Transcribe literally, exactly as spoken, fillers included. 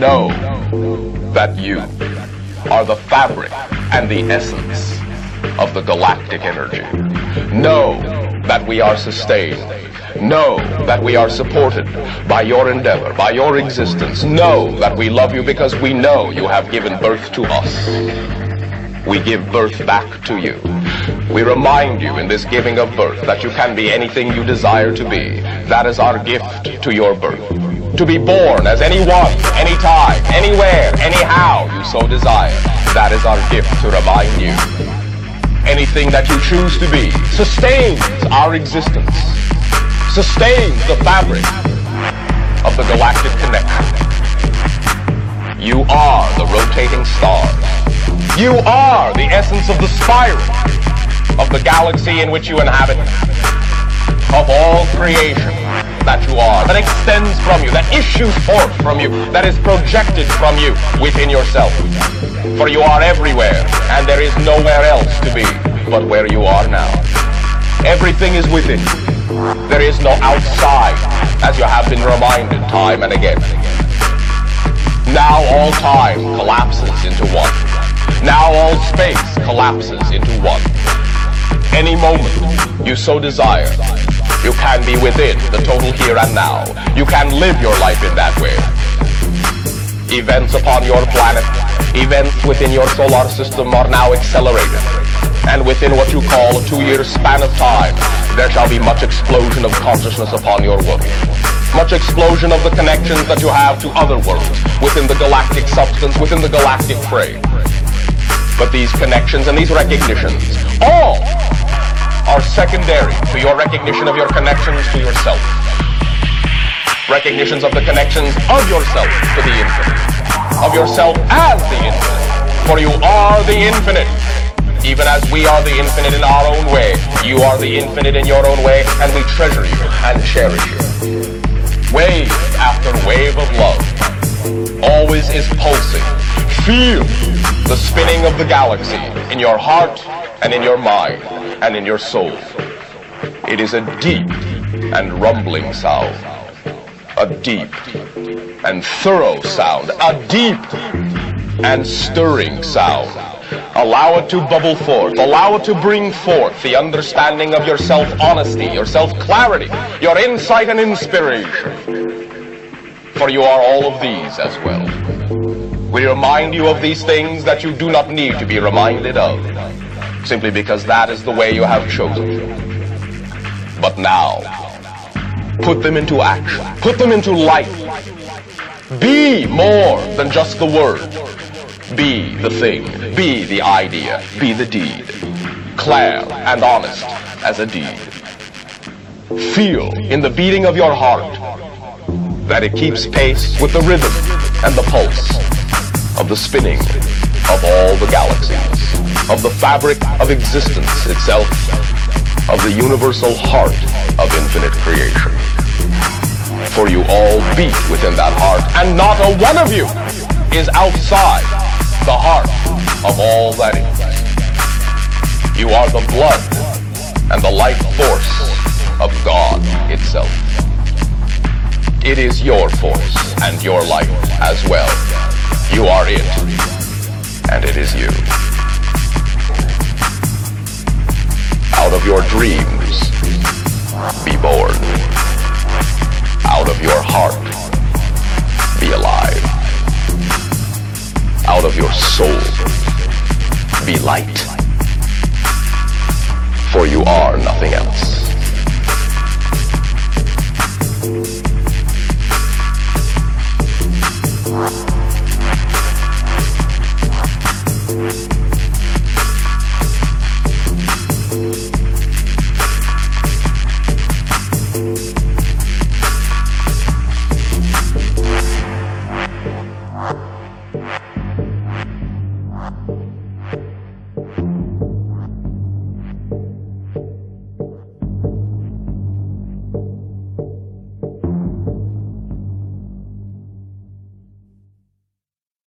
Know that you are the fabric and the essence of the galactic energy. Know that we are sustained. Know that we are supported by your endeavor, by your existence. Know that we love you because we know you have given birth to us. We give birth back to you. We remind you in this giving of birth that you can be anything you desire to be. That is our gift to your birth. To be born as anyone, anytime, anywhere, anyhow you so desire. That is our gift to remind you. Anything that you choose to be sustains our existence, sustains the fabric of the galactic connection. You are the rotating stars. You are the essence of the spiral of the galaxy in which you inhabit, of all creation that you are, that extends from you, that issues forth from you, that is projected from you within yourself. For you are everywhere, and there is nowhere else to be but where you are now. Everything is within you. There is no outside, as you have been reminded time and again. Now all time collapses into one. Now all space collapses into one. Any moment you so desire, you can be within the total here and now. You can live your life in that way. Events upon your planet, events within your solar system are now accelerated. And within what you call a two-year span of time, there shall be much explosion of consciousness upon your world. Much explosion of the connections that you have to other worlds within the galactic substance, within the galactic frame. But these connections and these recognitions, all are secondary to your recognition of your connections to yourself. Recognitions of the connections of yourself to the infinite. Of yourself as the infinite. For you are the infinite. Even as we are the infinite in our own way, you are the infinite in your own way, and we treasure you and cherish you. Wave after wave of love always is pulsing. Feel the spinning of the galaxy in your heart and in your mind and in your soul. It is a deep and rumbling sound, a deep and thorough sound, a deep and stirring sound. Allow it to bubble forth. Allow it to bring forth the understanding of your self-honesty, your self-clarity, your insight and inspiration. For you are all of these as well. We remind you of these things that you do not need to be reminded of, simply because that is the way you have chosen. But now, put them into action. Put them into life. Be more than just the word. Be the thing. Be the idea. Be the deed. Clear and honest as a deed. Feel in the beating of your heart that it keeps pace with the rhythm and the pulse of the spinning of all the galaxies, of the fabric of existence itself, of the universal heart of infinite creation. For you all beat within that heart, and not a one of you is outside the heart of all that is. You are the blood and the life force of God itself. It is your force and your life as well. You are it, and it is you. Out of your dreams, be born. Out of your heart, be alive. Out of your soul, be light. For you are nothing else.